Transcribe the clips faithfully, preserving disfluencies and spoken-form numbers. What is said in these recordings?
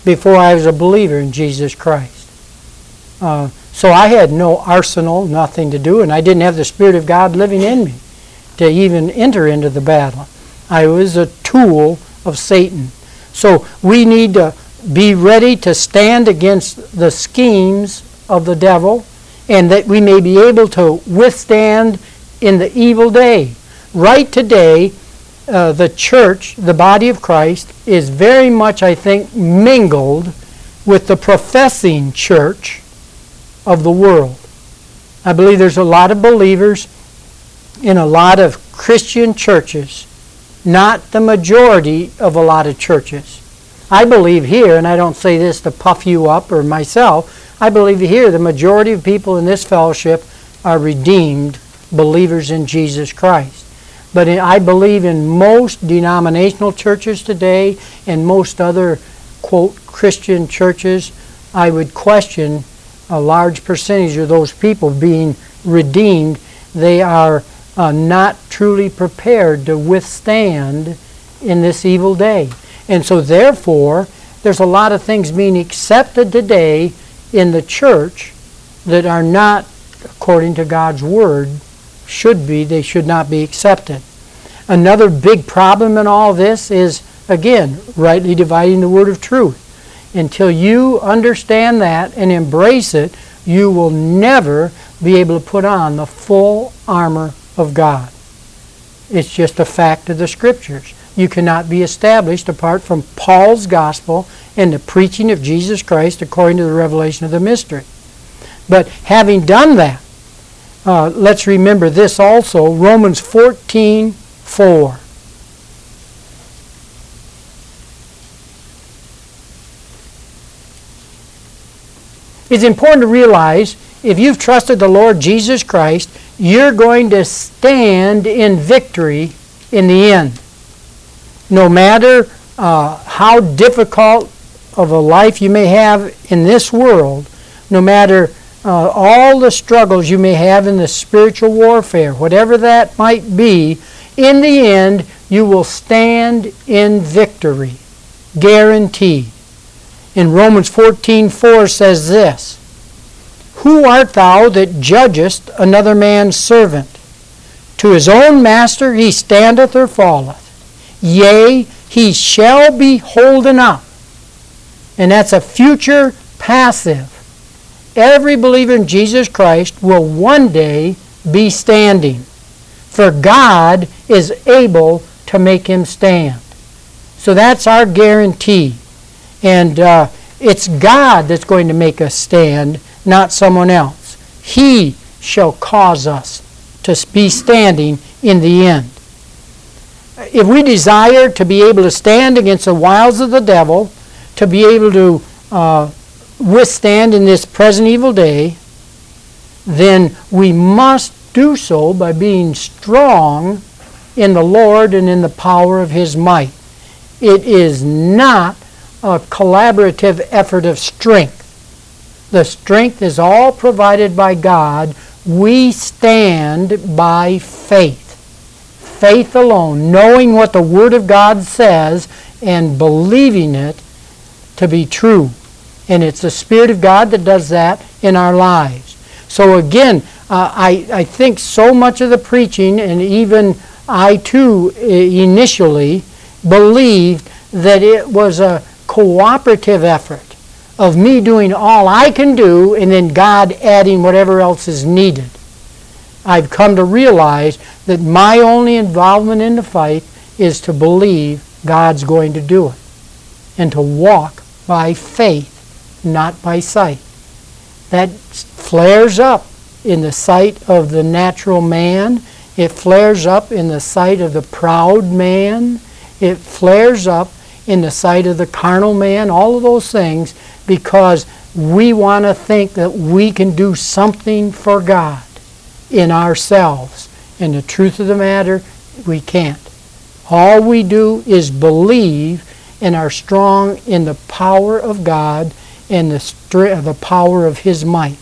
before I was a believer in Jesus Christ. Uh, so I had no arsenal, nothing to do, and I didn't have the Spirit of God living in me to even enter into the battle. I was a tool of Satan. So we need to be ready to stand against the schemes of the devil, and that we may be able to withstand in the evil day. Right today, uh, the church, the body of Christ, is very much, I think, mingled with the professing church of the world. I believe there's a lot of believers in a lot of Christian churches, not the majority of a lot of churches. I believe here, and I don't say this to puff you up or myself, I believe here the majority of people in this fellowship are redeemed believers in Jesus Christ. But I believe in most denominational churches today and most other, quote, Christian churches, I would question a large percentage of those people being redeemed. They are uh, not truly prepared to withstand in this evil day. And so therefore, there's a lot of things being accepted today in the church that are not, according to God's Word, should be, they should not be accepted. Another big problem in all this is, again, rightly dividing the word of truth. Until you understand that and embrace it, you will never be able to put on the full armor of God. It's just a fact of the Scriptures. You cannot be established apart from Paul's gospel and the preaching of Jesus Christ according to the revelation of the mystery. But having done that, uh, let's remember this also, Romans fourteen four. It's important to realize if you've trusted the Lord Jesus Christ, you're going to stand in victory in the end. No matter uh, how difficult of a life you may have in this world, no matter uh, all the struggles you may have in the spiritual warfare, whatever that might be, in the end you will stand in victory. Guaranteed. In Romans fourteen four says this, "Who art thou that judgest another man's servant? To his own master he standeth or falleth. Yea, he shall be holden up." And that's a future passive. Every believer in Jesus Christ will one day be standing. For God is able to make him stand. So that's our guarantee. And uh, it's God that's going to make us stand, not someone else. He shall cause us to be standing in the end. If we desire to be able to stand against the wiles of the devil, to be able to uh, withstand in this present evil day, then we must do so by being strong in the Lord and in the power of His might. It is not a collaborative effort of strength. The strength is all provided by God. We stand by faith. Faith alone, knowing what the Word of God says and believing it to be true. And it's the Spirit of God that does that in our lives. So again, uh, I, I think so much of the preaching, and even I too initially believed that it was a cooperative effort of me doing all I can do and then God adding whatever else is needed. I've come to realize that my only involvement in the fight is to believe God's going to do it and to walk by faith, not by sight. That flares up in the sight of the natural man. It flares up in the sight of the proud man. It flares up in the sight of the carnal man, all of those things, because we want to think that we can do something for God in ourselves. And the truth of the matter, we can't. All we do is believe and are strong in the power of God and the, str- the power of His might.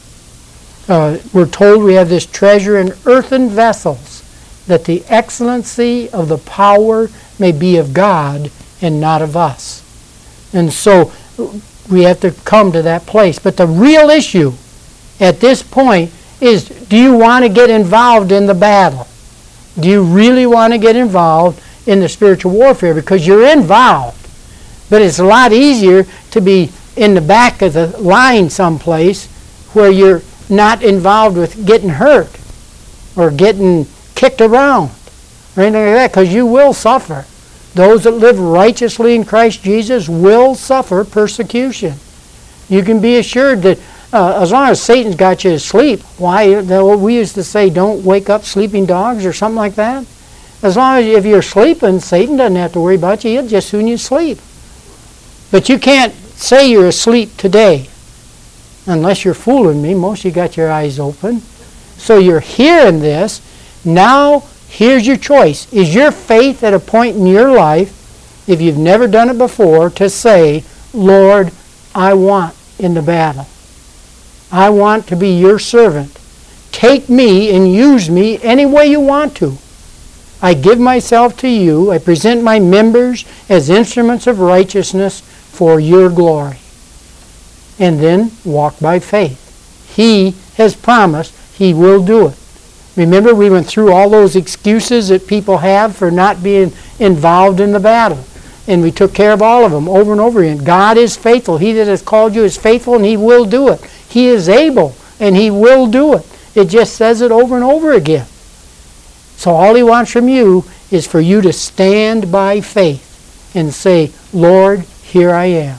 Uh, we're told we have this treasure in earthen vessels, that the excellency of the power may be of God and not of us. And so we have to come to that place. But the real issue at this point is, do you want to get involved in the battle? Do you really want to get involved in the spiritual warfare? Because you're involved. But it's a lot easier to be in the back of the line someplace where you're not involved with getting hurt or getting kicked around or anything like that, because you will suffer. Those that live righteously in Christ Jesus will suffer persecution. You can be assured that uh, as long as Satan's got you to sleep, why, we used to say, don't wake up sleeping dogs or something like that. As long as if you're sleeping, Satan doesn't have to worry about you. He'll just soon you sleep. But you can't say you're asleep today unless you're fooling me. Most of you got your eyes open. So you're hearing this. Now, here's your choice. Is your faith at a point in your life, if you've never done it before, to say, Lord, I want in the battle. I want to be your servant. Take me and use me any way you want to. I give myself to you. I present my members as instruments of righteousness for your glory. And then walk by faith. He has promised he will do it. Remember, we went through all those excuses that people have for not being involved in the battle. And we took care of all of them over and over again. God is faithful. He that has called you is faithful, and he will do it. He is able, and he will do it. It just says it over and over again. So all he wants from you is for you to stand by faith and say, Lord, here I am.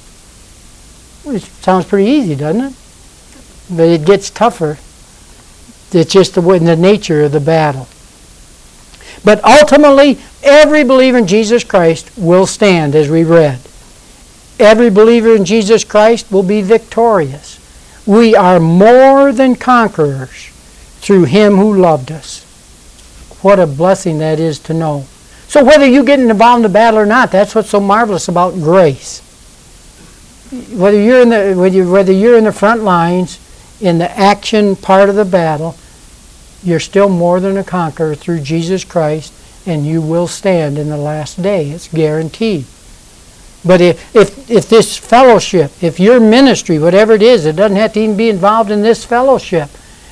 Well, it sounds pretty easy, doesn't it? But it gets tougher. It's just the, the nature of the battle. But ultimately, every believer in Jesus Christ will stand, as we read. Every believer in Jesus Christ will be victorious. We are more than conquerors through him who loved us. What a blessing that is to know. So whether you get involved in the battle or not, that's what's so marvelous about grace. Whether you're in the whether whether you're in the front lines, in the action part of the battle, you're still more than a conqueror through Jesus Christ, and you will stand in the last day. It's guaranteed. But if, if, if this fellowship, if your ministry, whatever it is, it doesn't have to even be involved in this fellowship,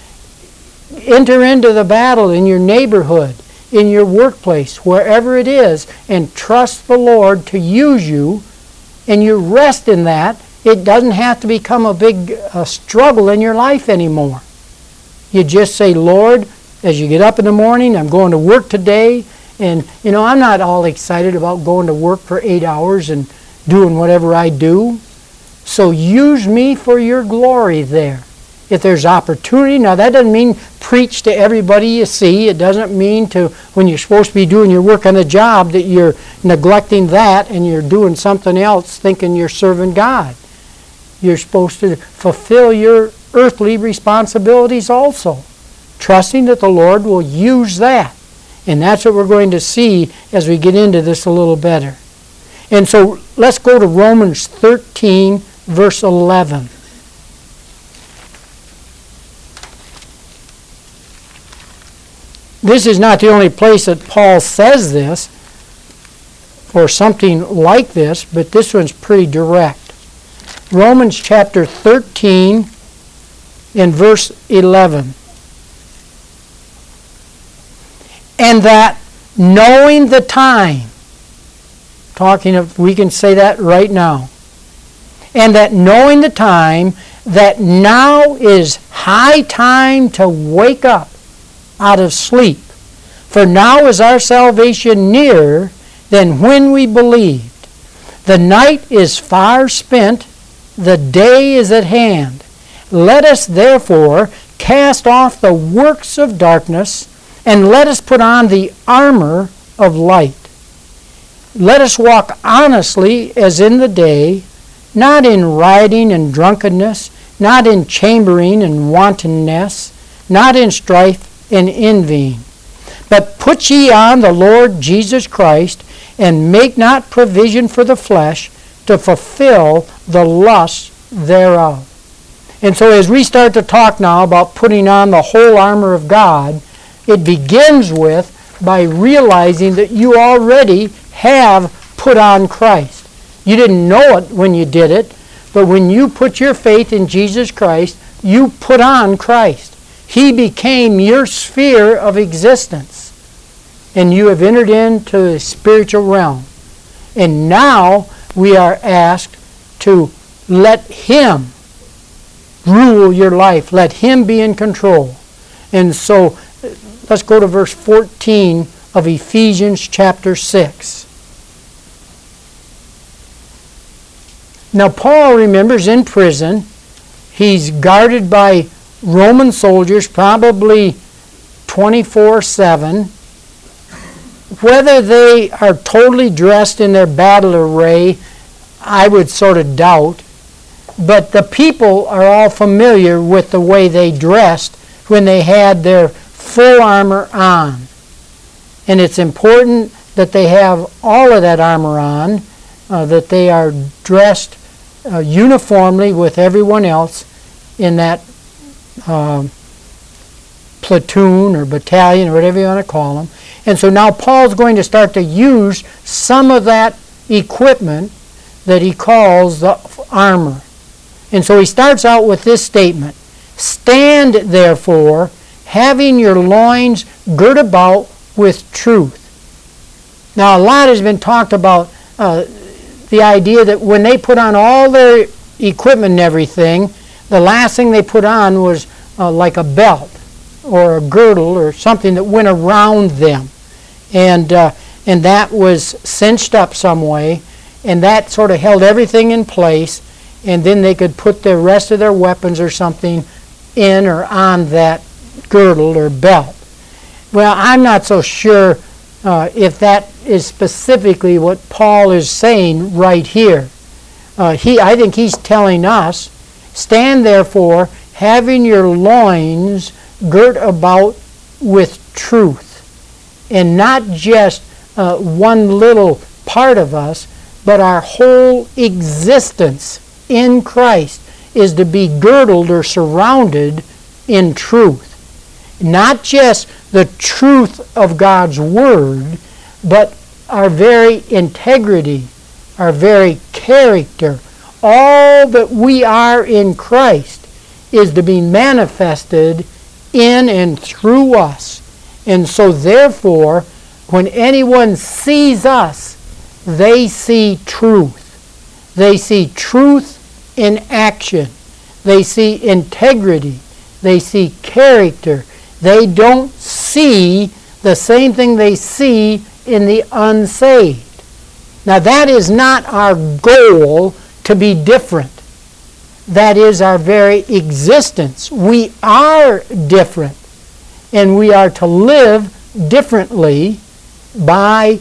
enter into the battle in your neighborhood, in your workplace, wherever it is, and trust the Lord to use you, and you rest in that, it doesn't have to become a big uh, struggle in your life anymore. You just say, Lord, as you get up in the morning, I'm going to work today, and you know, I'm not all excited about going to work for eight hours and doing whatever I do. So use me for your glory there. If there's opportunity, now that doesn't mean preach to everybody you see. It doesn't mean to, when you're supposed to be doing your work on the job, that you're neglecting that and you're doing something else thinking you're serving God. You're supposed to fulfill your earthly responsibilities also, trusting that the Lord will use that. And that's what we're going to see as we get into this a little better. And so let's go to Romans thirteen, verse eleven. This is not the only place that Paul says this, or something like this, but this one's pretty direct. Romans chapter thirteen, in verse eleven. And that knowing the time, talking of, we can say that right now, and that knowing the time, that now is high time to wake up out of sleep. For now is our salvation nearer than when we believed. The night is far spent, the day is at hand. Let us therefore cast off the works of darkness, and let us put on the armor of light. Let us walk honestly as in the day, not in rioting and drunkenness, not in chambering and wantonness, not in strife and envying. But put ye on the Lord Jesus Christ, and make not provision for the flesh to fulfill the lusts thereof. And so as we start to talk now about putting on the whole armor of God, it begins with by realizing that you already have put on Christ. You didn't know it when you did it, but when you put your faith in Jesus Christ, you put on Christ. He became your sphere of existence, and you have entered into the spiritual realm. And now we are asked to let Him rule your life. Let Him be in control. And so let's go to verse fourteen of Ephesians chapter six. Now Paul, remembers, in prison. He's guarded by Roman soldiers, probably twenty-four seven. Whether they are totally dressed in their battle array, I would sort of doubt. But the people are all familiar with the way they dressed when they had their full armor on. And it's important that they have all of that armor on, uh, that they are dressed uh, uniformly with everyone else in that uh, platoon or battalion or whatever you want to call them. And so now Paul's going to start to use some of that equipment that he calls the armor. And so he starts out with this statement: "Stand therefore, having your loins girt about with truth." Now a lot has been talked about uh, the idea that when they put on all their equipment and everything, the last thing they put on was uh, like a belt or a girdle or something that went around them. And, uh, and that was cinched up some way, and that sort of held everything in place, and then they could put the rest of their weapons or something in or on that girdle or belt. Well, I'm not so sure uh, if that is specifically what Paul is saying right here. Uh, he, I think he's telling us, "Stand therefore, having your loins girt about with truth." And not just uh, one little part of us, but our whole existence in Christ is to be girdled or surrounded in truth. Not just the truth of God's Word, but our very integrity, our very character. All that we are in Christ is to be manifested in and through us. And so therefore, when anyone sees us, they see truth. They see truth in action. They see integrity. They see character. They don't see the same thing they see in the unsaved. Now that is not our goal, to be different. That is our very existence. We are different. And we are to live differently by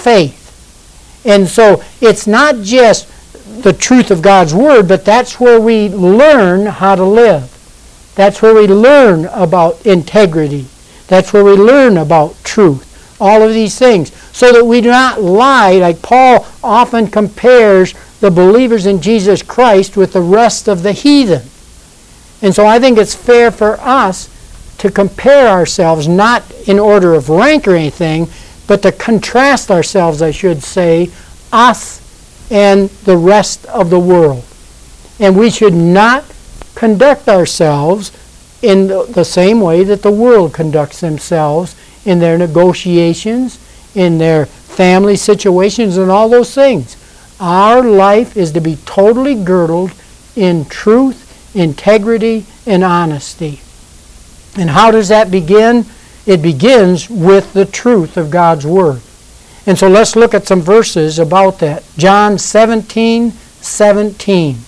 faith. And so it's not just the truth of God's Word, but that's where we learn how to live. That's where we learn about integrity. That's where we learn about truth. All of these things. So that we do not lie, like Paul often compares the believers in Jesus Christ with the rest of the heathen. And so I think it's fair for us to compare ourselves, not in order of rank or anything, but to contrast ourselves, I should say, us and the rest of the world. And we should not conduct ourselves in the same way that the world conducts themselves in their negotiations, in their family situations, and all those things. Our life is to be totally girdled in truth, integrity, and honesty. And how does that begin? It begins with the truth of God's Word. And so let's look at some verses about that. John seventeen seventeen.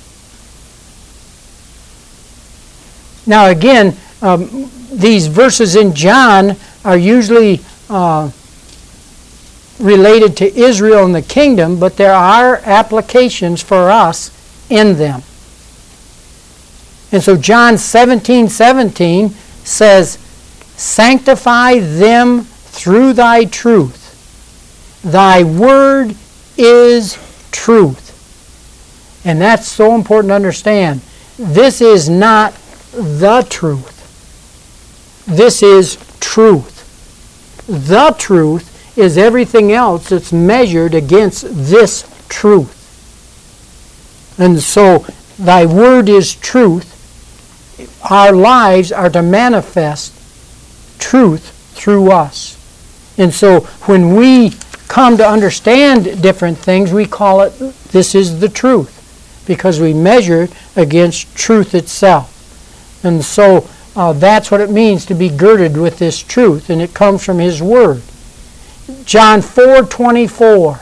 Now again, um, these verses in John are usually uh, related to Israel and the kingdom, but there are applications for us in them. And so John seventeen seventeen says, "Sanctify them through thy truth. Thy word is truth." And that's so important to understand. This is not the truth. This is truth. The truth is everything else that's measured against this truth. And so, thy word is truth. Our lives are to manifest truth through us. And so, when we come to understand different things, we call it, this is the truth, because we measure it against truth itself. And so, uh, that's what it means to be girded with this truth, and it comes from His Word. John four twenty-four.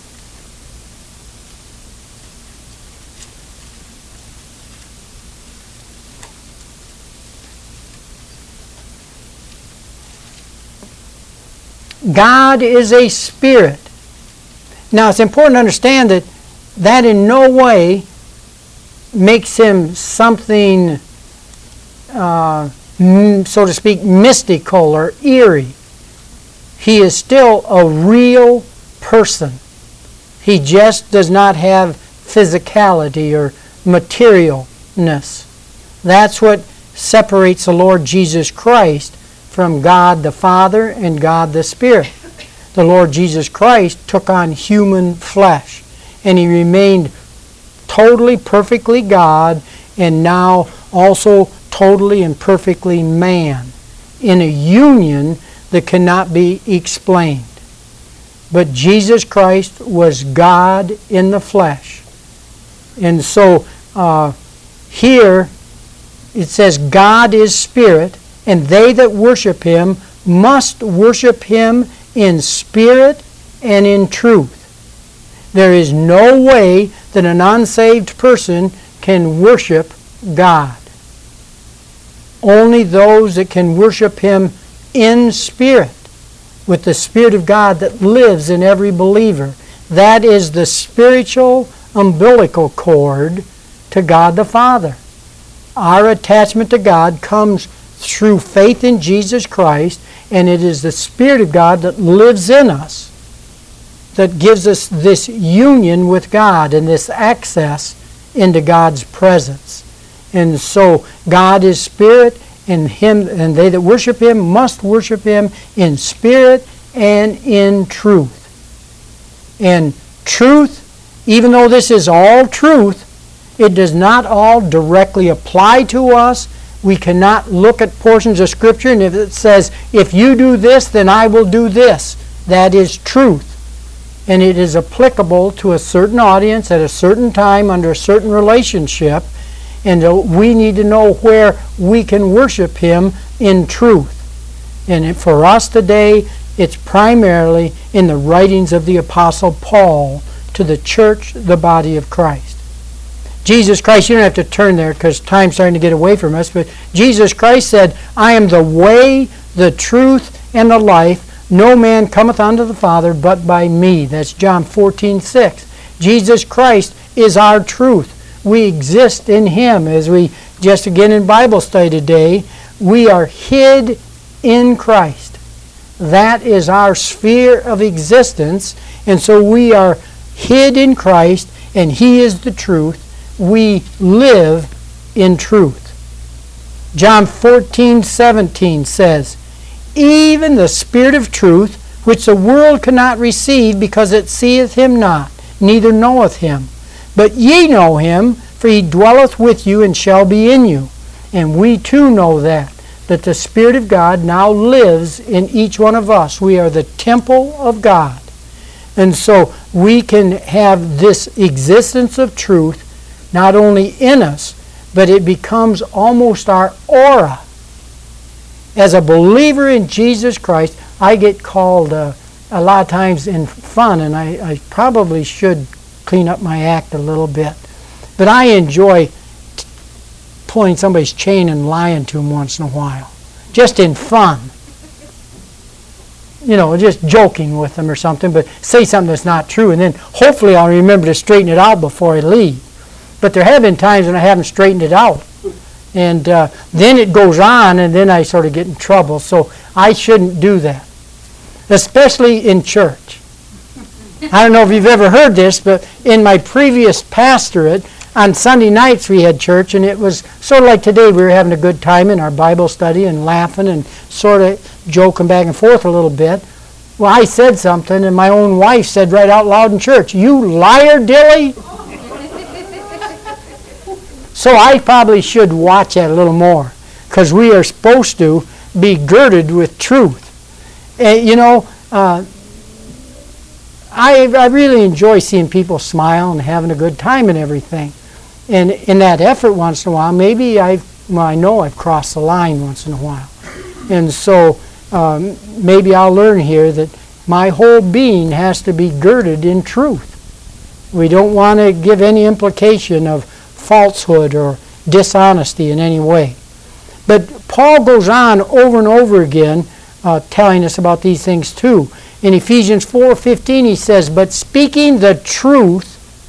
God is a spirit. Now, it's important to understand that that in no way makes Him something, uh, so to speak, mystical or eerie. He is still a real person. He just does not have physicality or materialness. That's what separates the Lord Jesus Christ from God the Father and God the Spirit. The Lord Jesus Christ took on human flesh, and He remained totally, perfectly God, and now also totally and perfectly man, in a union that cannot be explained. But Jesus Christ was God in the flesh. And so uh, here it says, God is spirit, and they that worship Him must worship Him in spirit and in truth. There is no way that an unsaved person can worship God. Only those that can worship Him in spirit, with the Spirit of God that lives in every believer. That is the spiritual umbilical cord to God the Father. Our attachment to God comes through faith in Jesus Christ, and it is the Spirit of God that lives in us that gives us this union with God and this access into God's presence. And so God is spirit, and him and they that worship Him must worship Him in spirit and in truth. And truth, even though this is all truth, it does not all directly apply to us. We cannot look at portions of Scripture, and if it says, if you do this, then I will do this. That is truth. And it is applicable to a certain audience at a certain time under a certain relationship. And we need to know where we can worship Him in truth. And for us today, it's primarily in the writings of the Apostle Paul to the church, the body of Christ. Jesus Christ, you don't have to turn there because time's starting to get away from us, but Jesus Christ said, I am the way, the truth, and the life. No man cometh unto the Father but by me. That's John fourteen six. Jesus Christ is our truth. We exist in Him. As we just again in Bible study today, we are hid in Christ. That is our sphere of existence, and so we are hid in Christ, and He is the truth. We live in truth. John fourteen seventeen says, even the Spirit of truth, which the world cannot receive, because it seeth Him not, neither knoweth Him. But ye know Him, for He dwelleth with you and shall be in you. And we too know that, that the Spirit of God now lives in each one of us. We are the temple of God. And so we can have this existence of truth not only in us, but it becomes almost our aura. As a believer in Jesus Christ, I get called uh, a lot of times in fun, and I, I probably should clean up my act a little bit. But I enjoy t- pulling somebody's chain and lying to them once in a while, just in fun. You know, just joking with them or something, but say something that's not true, and then hopefully I'll remember to straighten it out before I leave. But there have been times when I haven't straightened it out. And uh, then it goes on, and then I sort of get in trouble. So I shouldn't do that, especially in church. I don't know if you've ever heard this, but in my previous pastorate, on Sunday nights we had church, and it was sort of like today. We were having a good time in our Bible study and laughing and sort of joking back and forth a little bit. Well, I said something, and my own wife said right out loud in church, "You liar, Dilly!" So I probably should watch that a little more, because we are supposed to be girded with truth. And, you know, uh, I, I really enjoy seeing people smile and having a good time and everything. And in that effort once in a while, maybe I've, well, I know I've crossed the line once in a while. And so um, maybe I'll learn here that my whole being has to be girded in truth. We don't want to give any implication of falsehood or dishonesty in any way. But Paul goes on over and over again uh, telling us about these things too. In Ephesians four fifteen he says, but speaking the truth,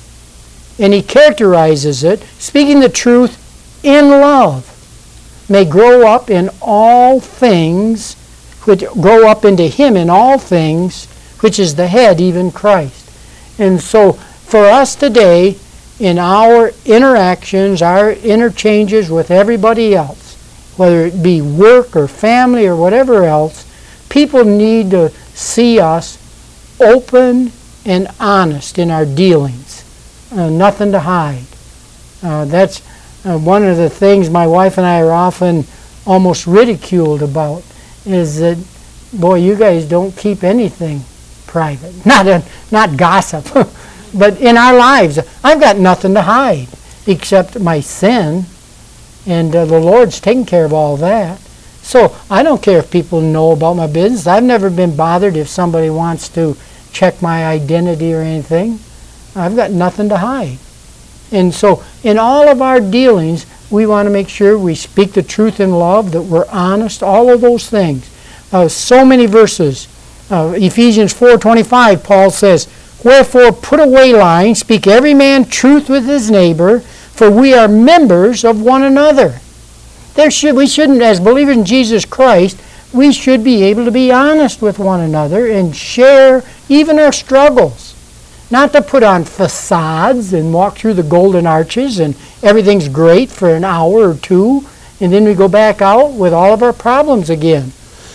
and he characterizes it, speaking the truth in love, may grow up in all things, which grow up into him in all things, which is the head, even Christ. And so for us today, in our interactions, our interchanges with everybody else, whether it be work or family or whatever else, people need to see us open and honest in our dealings. Uh, nothing to hide. Uh, that's uh, one of the things my wife and I are often almost ridiculed about, is that, boy, you guys don't keep anything private. Not a, not gossip, but in our lives, I've got nothing to hide except my sin, and uh, the Lord's taking care of all that. So I don't care if people know about my business. I've never been bothered if somebody wants to check my identity or anything. I've got nothing to hide. And so in all of our dealings, we want to make sure we speak the truth in love, that we're honest, all of those things. Uh, so many verses. Uh, Ephesians four twenty-five, Paul says, wherefore put away lying, speak every man truth with his neighbor, for we are members of one another. There should, we shouldn't, as believers in Jesus Christ, we should be able to be honest with one another and share even our struggles. Not to put on facades and walk through the golden arches and everything's great for an hour or two, and then we go back out with all of our problems again.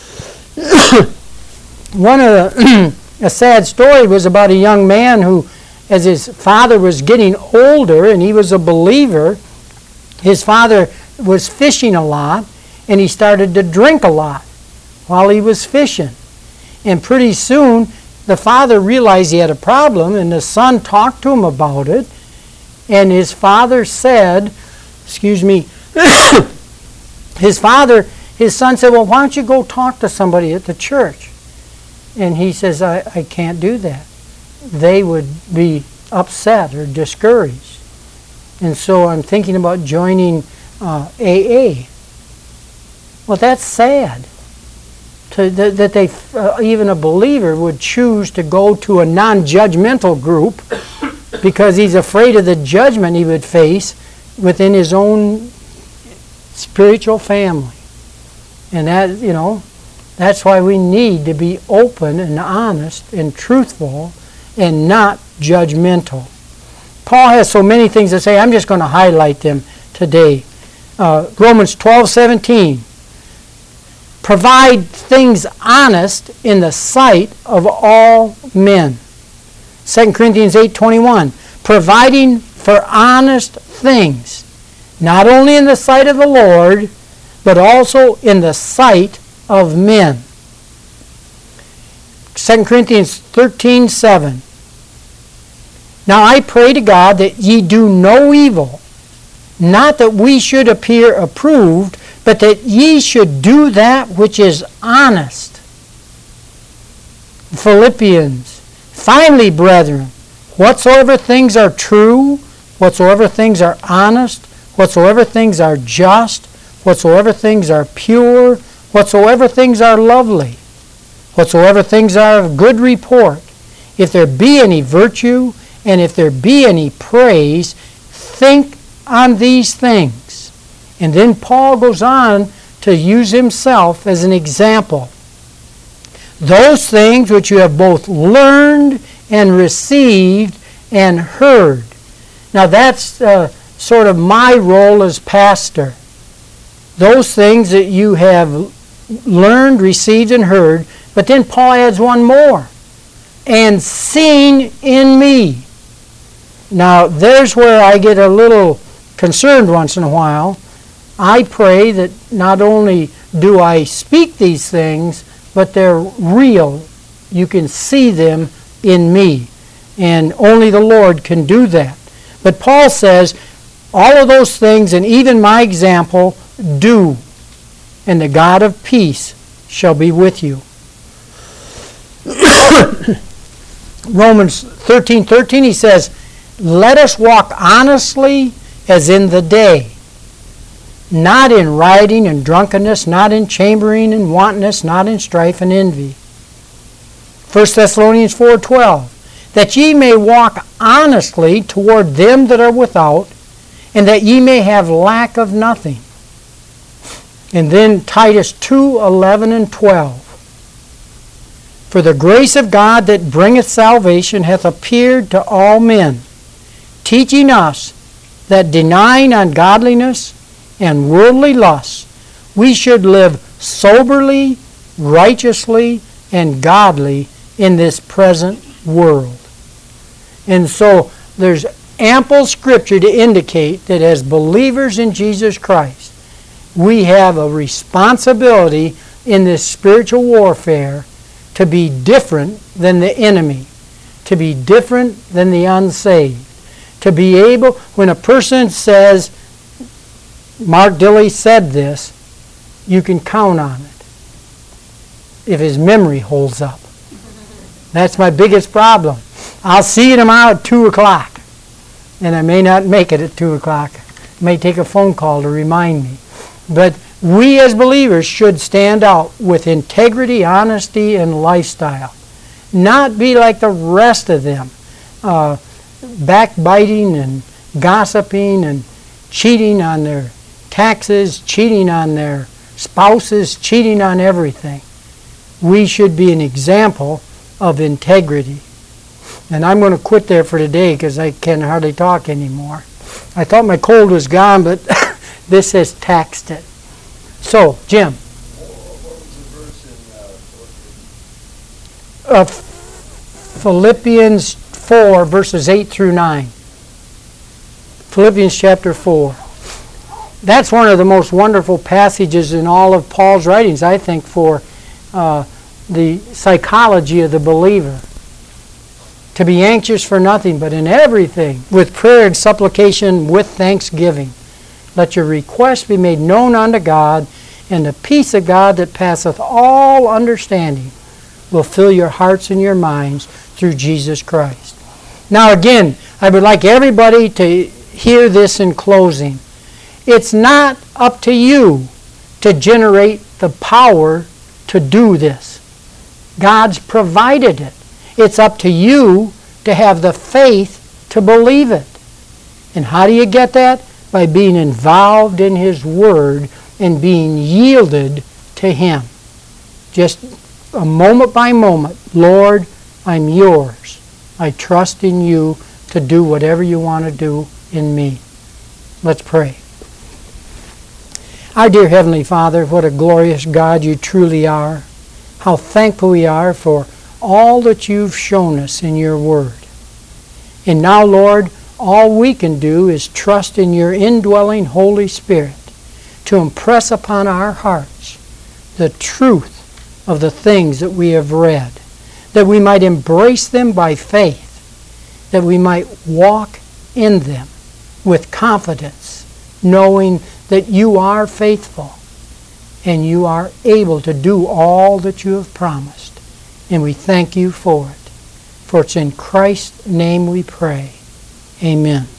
One of the, a sad story was about a young man who, as his father was getting older and he was a believer, his father was fishing a lot, and he started to drink a lot while he was fishing. And pretty soon, the father realized he had a problem, and the son talked to him about it, and his father said, excuse me, his father, his son said, well, why don't you go talk to somebody at the church? And he says, I, I can't do that. They would be upset or discouraged. And so I'm thinking about joining uh, A A. Well, that's sad. To, that, that they, uh, even a believer would choose to go to a non-judgmental group because he's afraid of the judgment he would face within his own spiritual family. And that, you know, that's why we need to be open and honest and truthful and not judgmental. Paul has so many things to say. I'm just going to highlight them today. Uh, Romans twelve seventeen. Provide things honest in the sight of all men. Second Corinthians eight twenty-one. Providing for honest things, not only in the sight of the Lord, but also in the sight of men. Second Corinthians thirteen seven. Now I pray to God that ye do no evil, not that we should appear approved, but that ye should do that which is honest. Philippians. Finally, brethren, whatsoever things are true, whatsoever things are honest, whatsoever things are just, whatsoever things are pure, whatsoever things are lovely, whatsoever things are of good report, if there be any virtue, and if there be any praise, think on these things. And then Paul goes on to use himself as an example. Those things which you have both learned and received and heard. Now that's uh, sort of my role as pastor. Those things that you have learned, received, and heard. But then Paul adds one more. And seen in me. Now there's where I get a little concerned once in a while, I pray that not only do I speak these things, but they're real. You can see them in me. And only the Lord can do that. But Paul says, all of those things, and even my example, do. And the God of peace shall be with you. Romans thirteen thirteen, he says, let us walk honestly as in the day, not in rioting and drunkenness, not in chambering and wantonness, not in strife and envy. First Thessalonians four twelve, that ye may walk honestly toward them that are without, and that ye may have lack of nothing. And then Titus two eleven and twelve. For the grace of God that bringeth salvation hath appeared to all men, teaching us that denying ungodliness and worldly lusts, we should live soberly, righteously, and godly in this present world. And so there's ample scripture to indicate that as believers in Jesus Christ, we have a responsibility in this spiritual warfare to be different than the enemy, to be different than the unsaved, to be able, when a person says, Mark Dilley said this, you can count on it if his memory holds up. That's my biggest problem. I'll see you tomorrow at two o'clock, and I may not make it at two o'clock. It may take a phone call to remind me. But we as believers should stand out with integrity, honesty, and lifestyle. Not be like the rest of them, uh, backbiting and gossiping and cheating on their taxes, cheating on their spouses, cheating on everything. We should be an example of integrity. And I'm going to quit there for today because I can hardly talk anymore. I thought my cold was gone, but this has taxed it. So, Jim. Uh, Philippians four, verses eight through nine. Philippians chapter four. That's one of the most wonderful passages in all of Paul's writings, I think, for uh, the psychology of the believer. To be anxious for nothing, but in everything, with prayer and supplication, with thanksgiving. Let your requests be made known unto God, and the peace of God that passeth all understanding will fill your hearts and your minds through Jesus Christ. Now again, I would like everybody to hear this in closing. It's not up to you to generate the power to do this. God's provided it. It's up to you to have the faith to believe it. And how do you get that? By being involved in His Word and being yielded to Him. Just a moment by moment, Lord, I'm yours. I trust in you to do whatever you want to do in me. Let's pray. Our dear Heavenly Father, what a glorious God you truly are. How thankful we are for all that you've shown us in your Word. And now, Lord, all we can do is trust in your indwelling Holy Spirit to impress upon our hearts the truth of the things that we have read, that we might embrace them by faith, that we might walk in them with confidence, knowing that you are faithful and you are able to do all that you have promised. And we thank you for it. For it's in Christ's name we pray. Amen.